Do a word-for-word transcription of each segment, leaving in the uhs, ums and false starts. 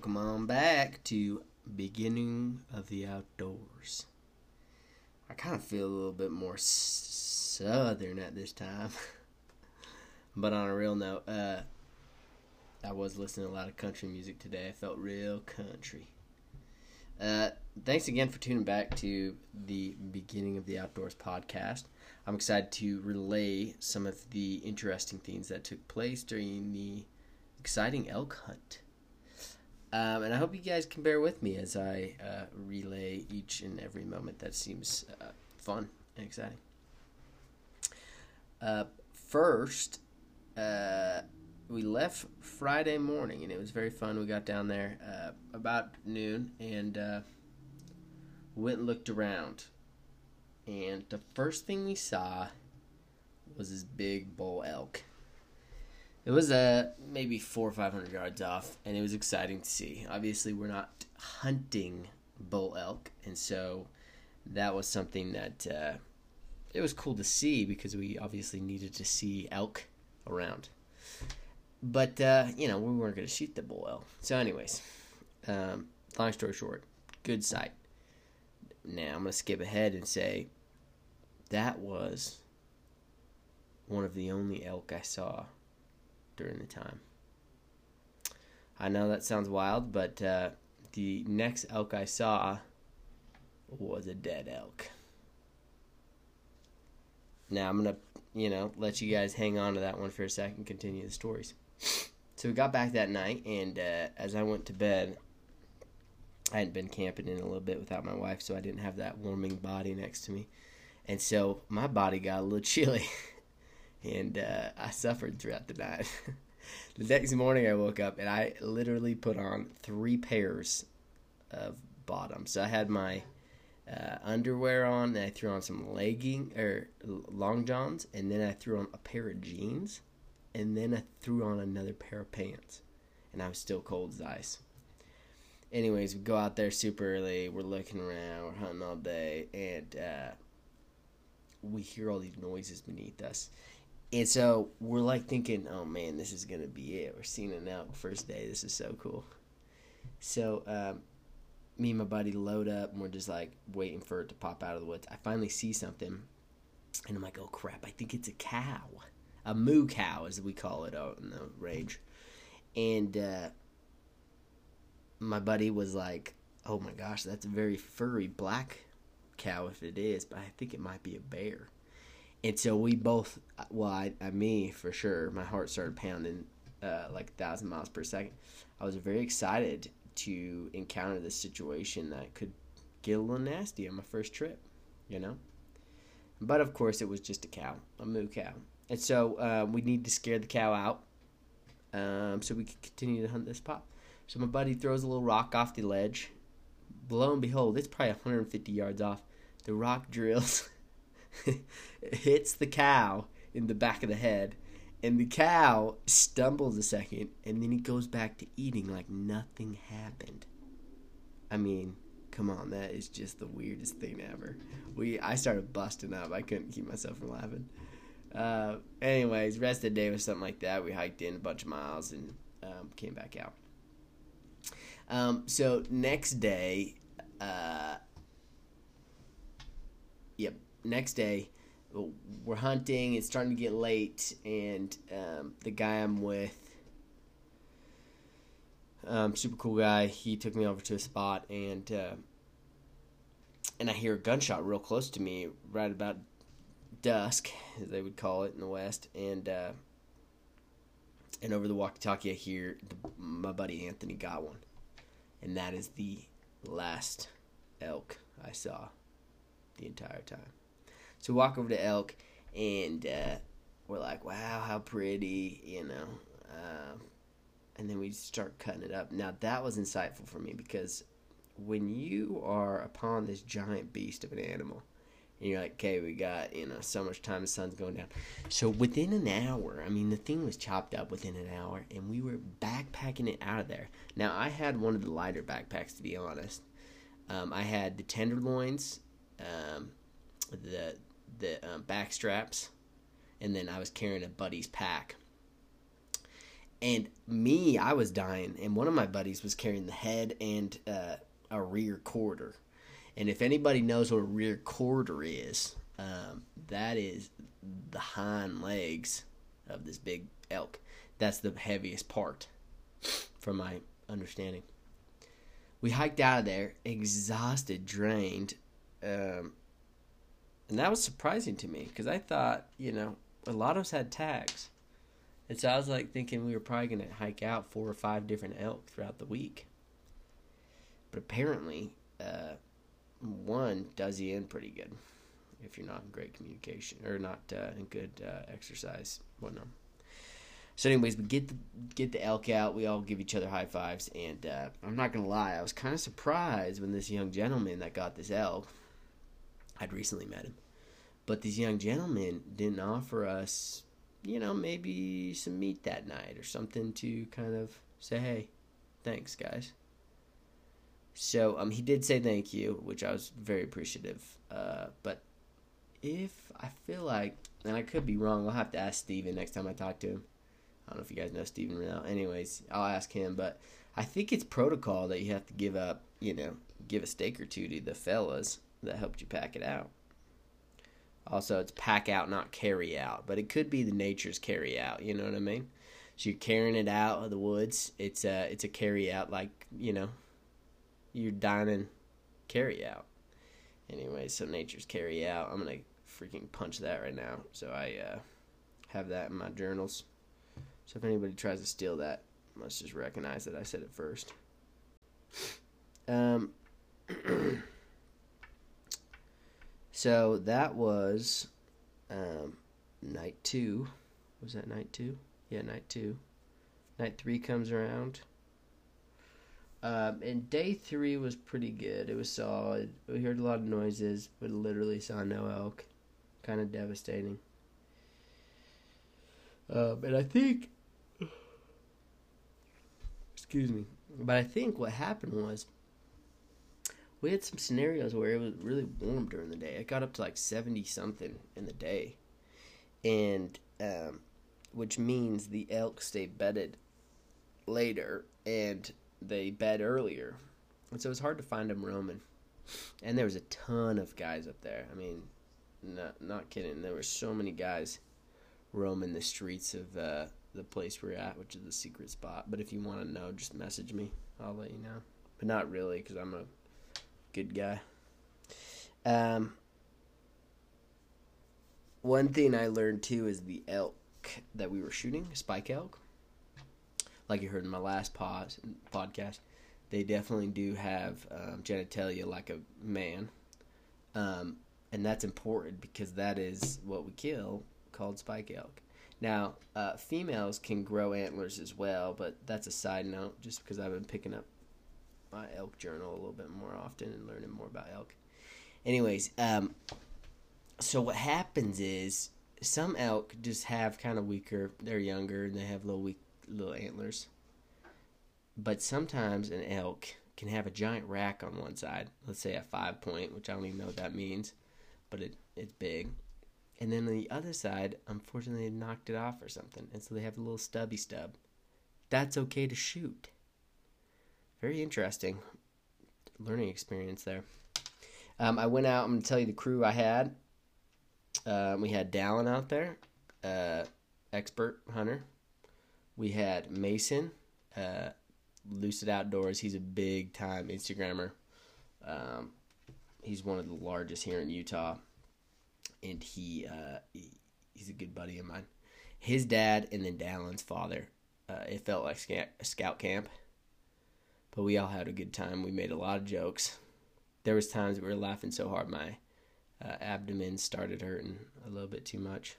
Welcome on back to Beginning of the Outdoors. I kind of feel a little bit more southern at this time. But on a real note, uh, I was listening to a lot of country music today. I felt real country. Uh, thanks again for tuning back to the Beginning of the Outdoors podcast. I'm excited to relay some of the interesting things that took place during the exciting elk hunt. Um, and I hope you guys can bear with me as I uh, relay each and every moment that seems uh, fun and exciting. Uh, first, uh, we left Friday morning, and it was very fun. We got down there uh, about noon and uh, went and looked around. And the first thing we saw was this big bull elk. It was uh, maybe four or five hundred yards off, and it was exciting to see. Obviously, we're not hunting bull elk, and so that was something that uh, it was cool to see because we obviously needed to see elk around. But, uh, you know, we weren't going to shoot the bull elk. So anyways, um, long story short, good sight. Now, I'm going to skip ahead and say that was one of the only elk I saw during the time. I know that sounds wild, but uh, the next elk I saw was a dead elk. Now I'm going to, you know, let you guys hang on to that one for a second and continue the stories. So we got back that night, and uh, as I went to bed, I hadn't been camping in a little bit without my wife, so I didn't have that warming body next to me. And so my body got a little chilly. And uh, I suffered throughout the night. The next morning I woke up and I literally put on three pairs of bottoms. So I had my uh, underwear on, and I threw on some legging or long johns, and then I threw on a pair of jeans, and then I threw on another pair of pants. And I was still cold as ice. Anyways, we go out there super early. We're looking around. We're hunting all day, and uh, we hear all these noises beneath us. And so we're like thinking, oh man, this is going to be it. We're seeing it now first day. This is so cool. So um, me and my buddy load up, and we're just like waiting for it to pop out of the woods. I finally see something, and I'm like, oh crap, I think it's a cow. A moo cow, as we call it out in the range. And uh, my buddy was like, oh my gosh, that's a very furry black cow if it is, but I think it might be a bear. And so we both, well, I, I, me for sure, my heart started pounding uh, like a thousand miles per second. I was very excited to encounter this situation that could get a little nasty on my first trip, you know. But of course, it was just a cow, a moo cow. And so uh, we need to scare the cow out um, so we can continue to hunt this spot. So my buddy throws a little rock off the ledge. Lo and behold, it's probably one hundred fifty yards off. The rock drills. It hits the cow in the back of the head, and the cow stumbles a second, and then he goes back to eating like nothing happened. I mean, come on, that is just the weirdest thing ever. We I started busting up. I couldn't keep myself from laughing. Uh, anyways, rest of the day was something like that. We hiked in a bunch of miles and um, came back out. Um, so next day, uh, yep. Next day, we're hunting. It's starting to get late, and um, the guy I'm with, um, super cool guy, he took me over to a spot, and uh, and I hear a gunshot real close to me, right about dusk, as they would call it in the West, and uh, and over the walkie-talkie, I hear the, my buddy Anthony got one, and that is the last elk I saw the entire time. So we walk over to elk, and uh, we're like, wow, how pretty, you know. Uh, and then we start cutting it up. Now, that was insightful for me because when you are upon this giant beast of an animal, and you're like, okay, we got, you know, so much time, the sun's going down. So within an hour, I mean, the thing was chopped up within an hour, and we were backpacking it out of there. Now, I had one of the lighter backpacks, to be honest. Um, I had the tenderloins, um, the... the um, back straps, and then I was carrying a buddy's pack. And me, I was dying, and one of my buddies was carrying the head and uh, a rear quarter. And if anybody knows what a rear quarter is, um, that is the hind legs of this big elk. That's the heaviest part, from my understanding. We hiked out of there, exhausted, drained, um, and that was surprising to me because I thought, you know, a lot of us had tags. And so I was like thinking we were probably going to hike out four or five different elk throughout the week. But apparently, uh, one does you in pretty good if you're not in great communication or not uh, in good uh, exercise, whatnot. So anyways, we get the, get the elk out. We all give each other high fives. And uh, I'm not going to lie, I was kind of surprised when this young gentleman that got this elk, I'd recently met him, but these young gentlemen didn't offer us, you know, maybe some meat that night or something to kind of say, hey, thanks, guys. So um, he did say thank you, which I was very appreciative. Uh, but if I feel like, and I could be wrong, I'll have to ask Steven next time I talk to him. I don't know if you guys know Steven Rennell. Anyways, I'll ask him. But I think it's protocol that you have to give up, you know, give a steak or two to the fellas that helped you pack it out. Also, it's pack out, not carry out. But it could be the nature's carry out, you know what I mean? So you're carrying it out of the woods. It's a, it's a carry out, like, you know, you're dining carry out. Anyway, so nature's carry out. I'm going to freaking punch that right now. So I uh, have that in my journals. So if anybody tries to steal that, let's just recognize that I said it first. Um... So that was um, night two. Was that night two? Yeah, night two. Night three comes around. Um, and day three was pretty good. It was solid. We heard a lot of noises, but literally saw no elk. Kind of devastating. Um, and I think... Excuse me. But I think what happened was... We had some scenarios where it was really warm during the day. It got up to like seventy-something in the day. And, um, which means the elk stay bedded later and they bed earlier. And so it's hard to find them roaming. And there was a ton of guys up there. I mean, not, not kidding. There were so many guys roaming the streets of uh, the place we're at, which is the secret spot. But if you want to know, just message me. I'll let you know. But not really, because I'm a good guy. Um, one thing I learned too is the elk that we were shooting, spike elk. Like you heard in my last pod, podcast, they definitely do have um, genitalia like a man. Um, and that's important because that is what we kill, called spike elk. Now, uh, females can grow antlers as well, but that's a side note just because I've been picking up my elk journal a little bit more often and learning more about elk. Anyways, um, so what happens is some elk just have kind of weaker, they're younger and they have little weak little antlers. But sometimes an elk can have a giant rack on one side, let's say a five point, which I don't even know what that means, but it it's big. And then on the other side, unfortunately, they knocked it off or something, and so they have a little stubby stub. That's okay to shoot. Very interesting learning experience there. Um, I went out, I'm going to tell you the crew I had. Uh, we had Dallin out there, uh, expert hunter. We had Mason, uh, Lucid Outdoors. He's a big-time Instagrammer. Um, he's one of the largest here in Utah, and he, uh, he he's a good buddy of mine. His dad and then Dallin's father. Uh, it felt like scout, scout camp. But we all had a good time. We made a lot of jokes. There was times we were laughing so hard my uh, abdomen started hurting a little bit too much.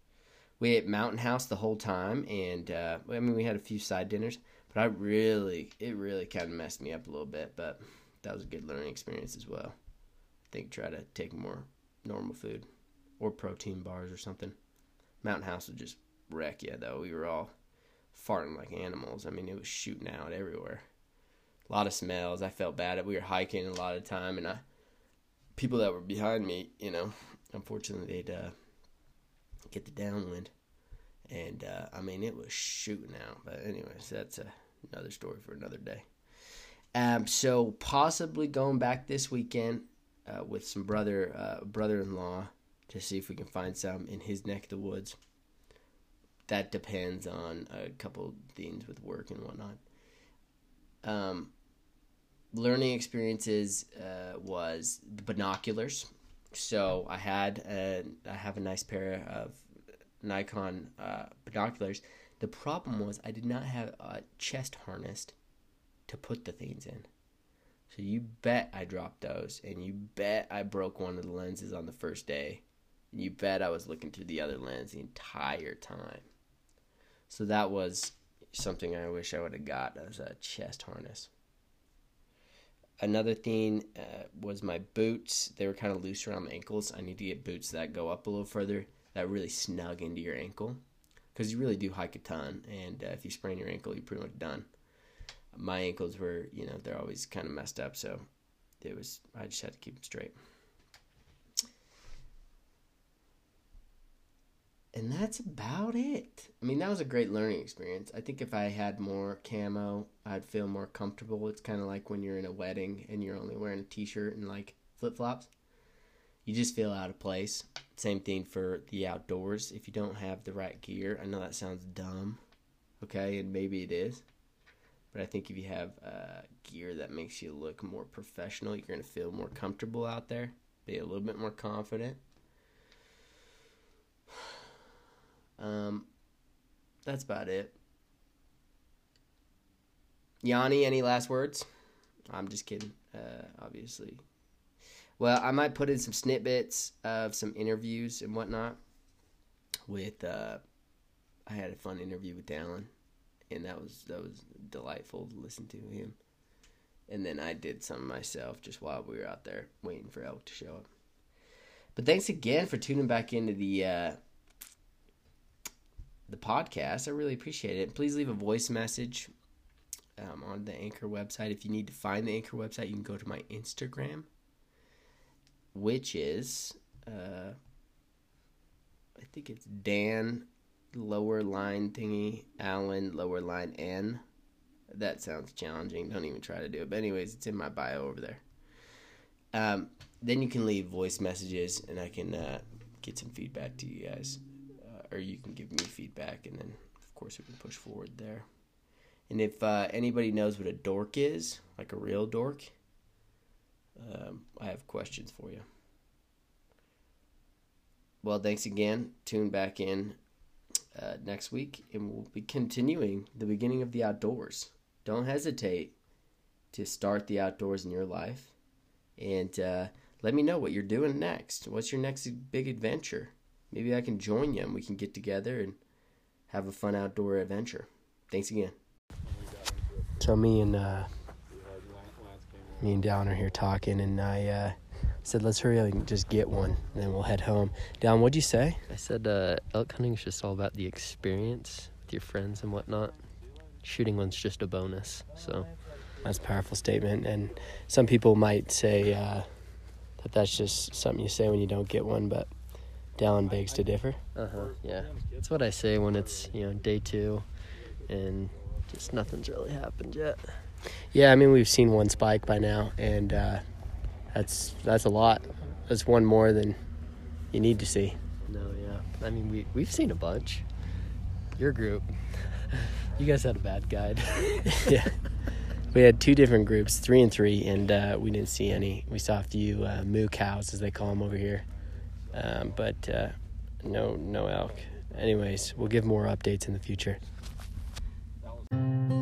We ate Mountain House the whole time, and uh, I mean we had a few side dinners, but I really, it really kind of messed me up a little bit. But that was a good learning experience as well. I think try to take more normal food or protein bars or something. Mountain House would just wreck you though. We were all farting like animals. I mean it was shooting out everywhere. A lot of smells. I felt bad. We were hiking a lot of the time, and I, people that were behind me, you know, unfortunately they'd uh, get the downwind, And, uh, I mean, it was shooting out. But anyways, that's a, another story for another day. Um, so possibly going back this weekend uh, with some brother, uh, brother-in-law to see if we can find some in his neck of the woods. That depends on a couple things with work and whatnot. Um, learning experiences uh, was the binoculars. So I had a, I have a nice pair of Nikon uh, binoculars. The problem was I did not have a chest harness to put the things in. So you bet I dropped those, and you bet I broke one of the lenses on the first day, and you bet I was looking through the other lens the entire time. So that was something I wish I would have got as a chest harness. Another thing uh, was my boots. They were kind of loose around my ankles. I need to get boots that go up a little further, that really snug into your ankle, because you really do hike a ton, and uh, if you sprain your ankle, you're pretty much done. My ankles were, you know, they're always kind of messed up, so it was, I just had to keep them straight. And that's about it. I mean, that was a great learning experience. I think if I had more camo, I'd feel more comfortable. It's kind of like when you're in a wedding and you're only wearing a t-shirt and like flip-flops. You just feel out of place. Same thing for the outdoors. If you don't have the right gear, I know that sounds dumb, okay, and maybe it is. But I think if you have uh, gear that makes you look more professional, you're going to feel more comfortable out there, be a little bit more confident. Um, that's about it. Yanni, any last words? I'm just kidding, uh, obviously. Well, I might put in some snippets of some interviews and whatnot with, uh, I had a fun interview with Dallin, and that was, that was delightful to listen to him. And then I did some myself just while we were out there waiting for elk to show up. But thanks again for tuning back into the, uh, the podcast. I really appreciate it. Please leave a voice message um, on the Anchor website. If you need to find the Anchor website, you can go to my Instagram, which is, uh, I think it's Dan lower line thingy, Allen lower line N. That sounds challenging. Don't even try to do it. But anyways, it's in my bio over there. Um, then you can leave voice messages, and I can uh, get some feedback to you guys. Or you can give me feedback, and then, of course, we can push forward there. And if uh, anybody knows what a dork is, like a real dork, um, I have questions for you. Well, thanks again. Tune back in uh, next week, and we'll be continuing the beginning of the outdoors. Don't hesitate to start the outdoors in your life. And uh, let me know what you're doing next. What's your next big adventure? Maybe I can join you and we can get together and have a fun outdoor adventure. Thanks again. So me and uh, me and Dallin are here talking, and I uh, said, let's hurry up and just get one, and then we'll head home. Dallin, what'd you say? I said uh, elk hunting is just all about the experience with your friends and whatnot. Shooting one's just a bonus. So that's a powerful statement, and some people might say uh, that that's just something you say when you don't get one, but Dallin begs to differ. Uh-huh, yeah. That's what I say when it's, you know, day two and just nothing's really happened yet. Yeah, I mean, we've seen one spike by now, and uh, that's that's a lot. That's one more than you need to see. No, yeah. I mean, we, we've seen a bunch. Your group. You guys had a bad guide. Yeah. We had two different groups, three and three, and uh, we didn't see any. We saw a few uh, moo cows, as they call them over here. Um, but uh, no, no elk. Anyways, we'll give more updates in the future.